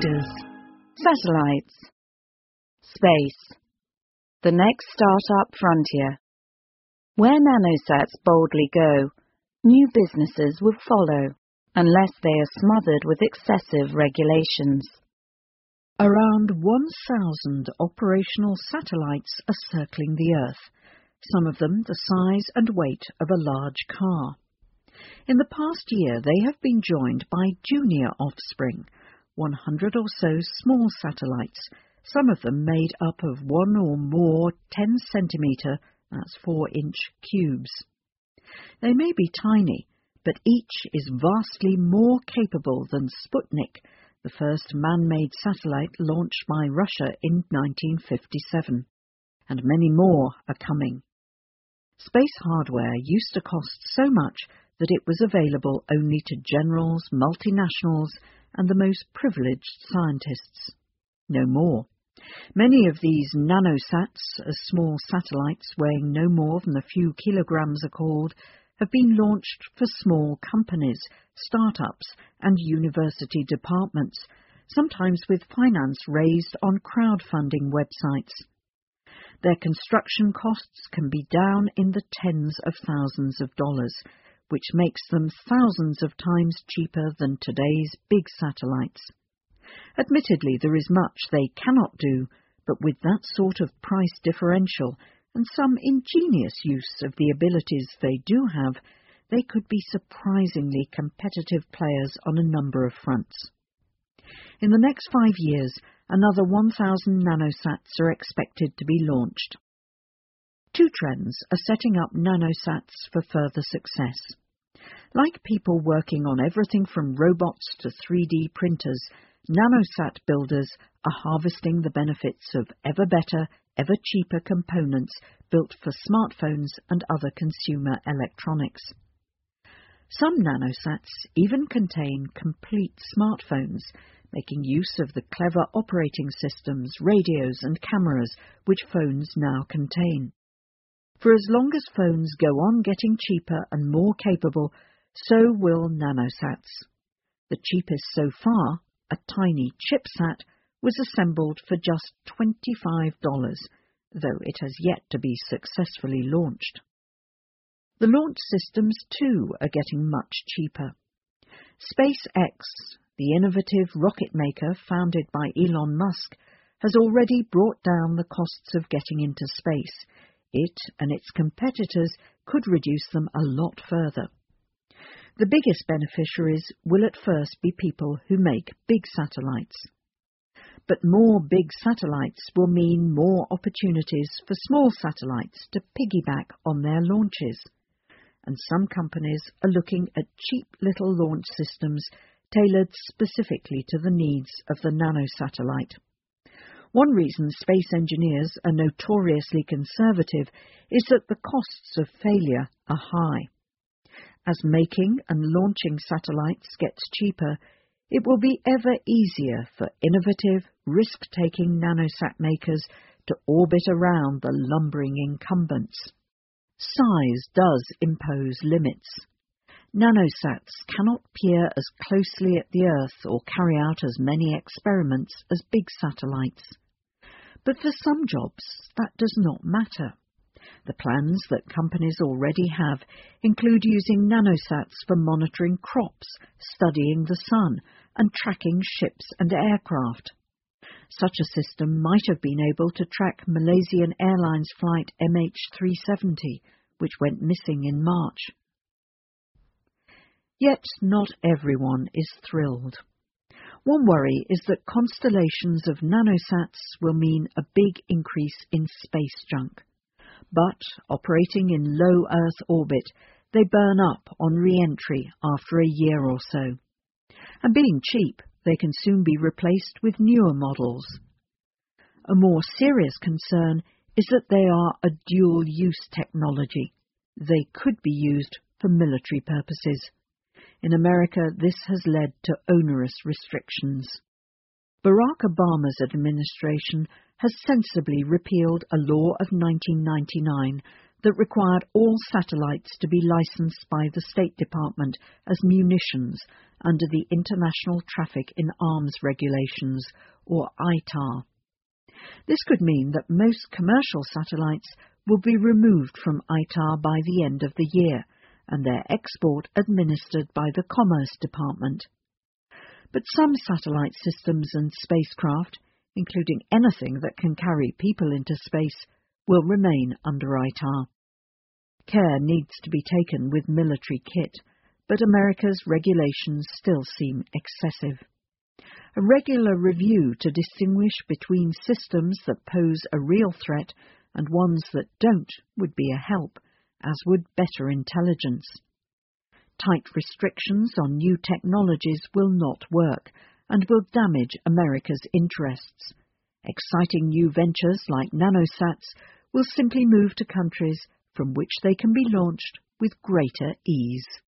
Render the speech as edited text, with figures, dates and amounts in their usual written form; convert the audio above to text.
leaders. Satellites. Space. The next start-up frontier. Where nanosats boldly go, new businesses will follow, unless they are smothered with excessive regulations. Around 1,000 operational satellites are circling the Earth, some of them the size and weight of a large car. In the past year, they have been joined by junior offspring, 100 or so small satellites, some of them made up of one or more 10-centimetre, that's 4-inch, cubes. They may be tiny, but each is vastly more capable than Sputnik, the first man-made satellite launched by Russia in 1957. And many more are coming. Space hardware used to cost so much that it was available only to generals, multinationals, and the most privileged scientists. No more. Many of these nanosats, as small satellites weighing no more than a few kilograms are called, have been launched for small companies, start-ups, and university departments, sometimes with finance raised on crowdfunding websites. Their construction costs can be down in the tens of thousands of dollars, which makes them thousands of times cheaper than today's big satellites. Admittedly, there is much they cannot do, but with that sort of price differential and some ingenious use of the abilities they do have, they could be surprisingly competitive players on a number of fronts. In the next 5 years, another 1,000 nanosats are expected to be launched. Two trends are setting up nanosats for further success. Like people working on everything from robots to 3D printers, nanosat builders are harvesting the benefits of ever better, ever cheaper components built for smartphones and other consumer electronics. Some nanosats even contain complete smartphones, making use of the clever operating systems, radios and cameras which phones now contain. For as long as phones go on getting cheaper and more capable, so will nanosats. The cheapest so far, a tiny chipsat, was assembled for just $25, though it has yet to be successfully launched. The launch systems, too, are getting much cheaper. SpaceX, the innovative rocket maker founded by Elon Musk, has already brought down the costs of getting into space. It and its competitors could reduce them a lot further. The biggest beneficiaries will at first be people who make big satellites. But more big satellites will mean more opportunities for small satellites to piggyback on their launches. And some companies are looking at cheap little launch systems tailored specifically to the needs of the nanosatellite. One reason space engineers are notoriously conservative is that the costs of failure are high. As making and launching satellites gets cheaper, it will be ever easier for innovative, risk-taking nanosat makers to orbit around the lumbering incumbents. Size does impose limits. Nanosats cannot peer as closely at the Earth or carry out as many experiments as big satellites. But for some jobs, that does not matter. The plans that companies already have include using nanosats for monitoring crops, studying the sun, and tracking ships and aircraft. Such a system might have been able to track Malaysian Airlines flight MH370, which went missing in March. Yet not everyone is thrilled. One worry is that constellations of nanosats will mean a big increase in space junk. But, operating in low Earth orbit, they burn up on re-entry after a year or so. And being cheap, they can soon be replaced with newer models. A more serious concern is that they are a dual-use technology. They could be used for military purposes. In America, this has led to onerous restrictions. Barack Obama's administration has sensibly repealed a law of 1999 that required all satellites to be licensed by the State Department as munitions under the International Traffic in Arms Regulations, or ITAR. This could mean that most commercial satellites will be removed from ITAR by the end of the year, and their export administered by the Commerce Department. But some satellite systems and spacecraft, including anything that can carry people into space, will remain under ITAR. Care needs to be taken with military kit, but America's regulations still seem excessive. A regular review to distinguish between systems that pose a real threat and ones that don't would be a help, as would better intelligence. Tight restrictions on new technologies will not work and will damage America's interests. Exciting new ventures like nanosats will simply move to countries from which they can be launched with greater ease.